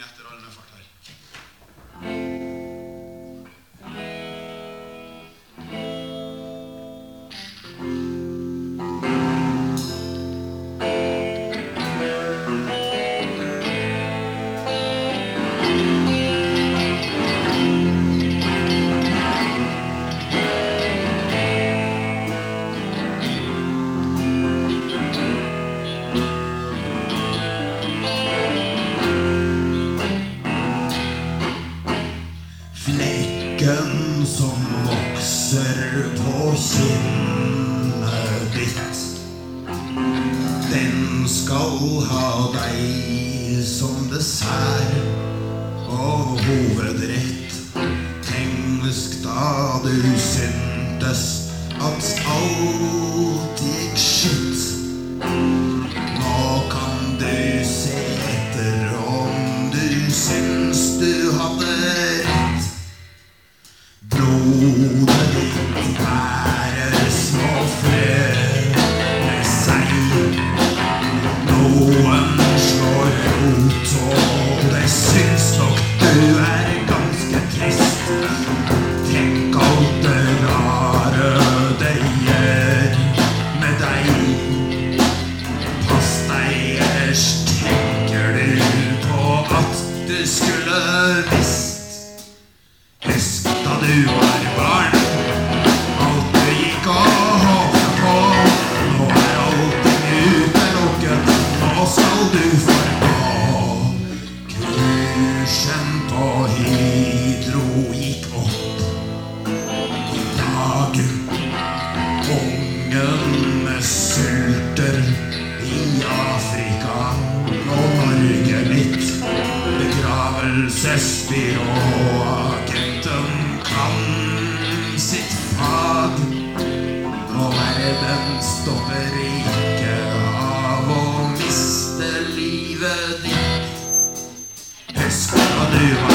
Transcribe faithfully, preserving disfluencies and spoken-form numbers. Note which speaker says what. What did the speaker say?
Speaker 1: etter alle med fart her. Flekken som vokser på kinnet ditt, den skal ha deg som dessert og hovedrett. Tenk da du syntes at alt gikk skitt. Nå kan du se etter om du syns du hadde rett. Blodet ditt bærer små frø med seg. Noen slår rot, og det syns nok du er ganske trist. Tenk alt det rare det gjør med deg. Pass deg, ellers tenker du på at du skulle visst. Husk da du var barn, alt du gikk og håpte på. Nå er allting utelukket, nå skal du forgå. Kursen på Hydro gikk opp i dag. Ungene sulter i Afrika, og Norge mitt begravelsesbyrå. Agenten kan sitt fag, og verden stopper ikke av å miste livet ditt. Husk da du var